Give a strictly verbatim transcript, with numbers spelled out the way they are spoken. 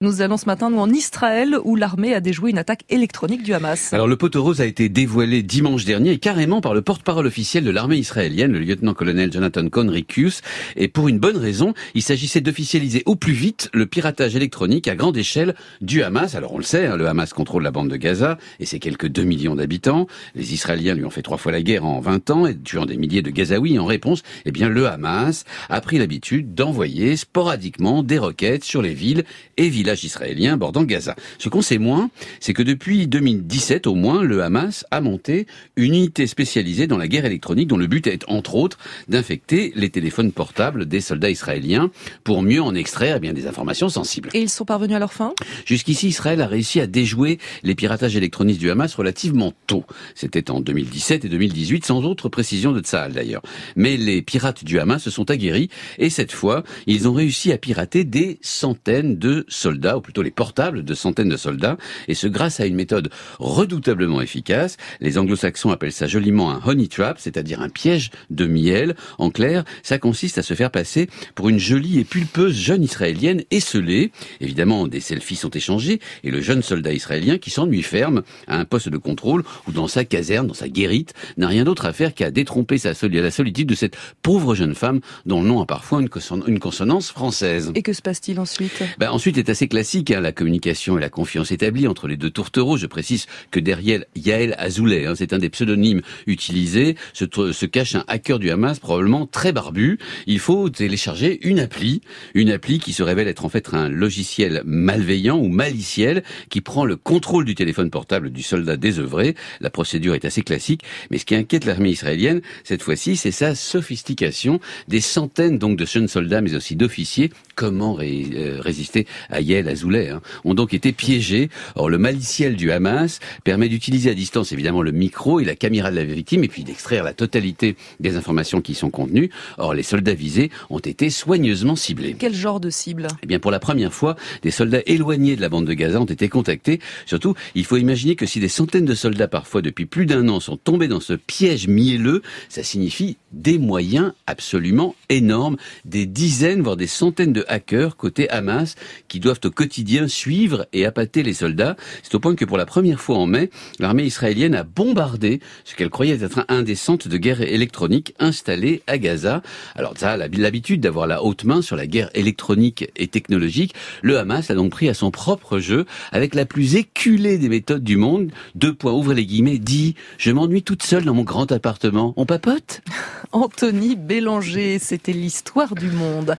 Nous allons ce matin nous en Israël où l'armée a déjoué une attaque électronique du Hamas. Alors le poteau rose a été dévoilé dimanche dernier et carrément par le porte-parole officiel de l'armée israélienne, le lieutenant-colonel Jonathan Conricus. Et pour une bonne raison, il s'agissait d'officialiser au plus vite le piratage électronique à grande échelle du Hamas. Alors on le sait, hein, le Hamas contrôle la bande de Gaza et ses quelques deux millions d'habitants. Les Israéliens lui ont fait trois fois la guerre en vingt ans et tuant des milliers de Gazaouis. En réponse, eh bien le Hamas a pris l'habitude d'envoyer sporadiquement des roquettes sur les villes et villages israéliens bordant Gaza. Ce qu'on sait moins, c'est que depuis deux mille dix-sept au moins, le Hamas a monté une unité spécialisée dans la guerre électronique dont le but est entre autres d'infecter les téléphones portables des soldats israéliens pour mieux en extraire eh bien, des informations sensibles. Et ils sont parvenus à leur fin ? Jusqu'ici, Israël a réussi à déjouer les piratages électroniques du Hamas relativement tôt. C'était en deux mille dix-sept et deux mille dix-huit, sans autre précision de Tsahal d'ailleurs. Mais les pirates du Hamas se sont aguerris et cette fois, ils ont réussi à pirater des centaines de soldats, ou plutôt les portables de centaines de soldats, et ce grâce à une méthode redoutablement efficace. Les anglo-saxons appellent ça joliment un honey trap, c'est-à-dire un piège de miel. En clair, ça consiste à se faire passer pour une jolie et pulpeuse jeune israélienne esseulée. Évidemment, des selfies sont échangés, et le jeune soldat israélien qui s'ennuie ferme à un poste de contrôle ou dans sa caserne, dans sa guérite, n'a rien d'autre à faire qu'à détromper sa soli- la solitude de cette pauvre jeune femme dont le nom a parfois une, conson- une consonance française. Et que se passe-t-il ensuite ? Ben, ensuite est assez classique, hein, la communication et la confiance établie entre les deux tourtereaux. Je précise que derrière Yael Azoulay, hein, c'est un des pseudonymes utilisés, se, se cache un hacker du Hamas probablement très barbu. Il faut télécharger une appli, une appli qui se révèle être en fait un logiciel malveillant ou maliciel qui prend le contrôle du téléphone portable du soldat désœuvré. La procédure est assez classique, mais ce qui inquiète l'armée israélienne cette fois-ci, c'est sa sophistication. Des centaines donc de jeunes soldats, mais aussi d'officiers, comment ré, euh, résister à Yael Azoulay, hein, ont donc été piégés. Or, le maliciel du Hamas permet d'utiliser à distance, évidemment, le micro et la caméra de la victime, et puis d'extraire la totalité des informations qui y sont contenues. Or, les soldats visés ont été soigneusement ciblés. Quel genre de cible ? Eh bien, pour la première fois, des soldats éloignés de la bande de Gaza ont été contactés. Surtout, il faut imaginer que si des centaines de soldats, parfois depuis plus d'un an, sont tombés dans ce piège mielleux, ça signifie des moyens absolument énormes, des dizaines, voire des centaines de hackers côté Hamas qui doivent au quotidien suivre et appâter les soldats. C'est au point que pour la première fois en mai, l'armée israélienne a bombardé ce qu'elle croyait être un des centres de guerre électronique installés à Gaza. Alors ça a l'habitude d'avoir la haute main sur la guerre électronique et technologique. Le Hamas a donc pris à son propre jeu avec la plus éculée des méthodes du monde. Deux points, ouvrez les guillemets, dit « Je m'ennuie toute seule dans mon grand appartement. On papote ?» Anthony Bélanger, c'était l'histoire du monde.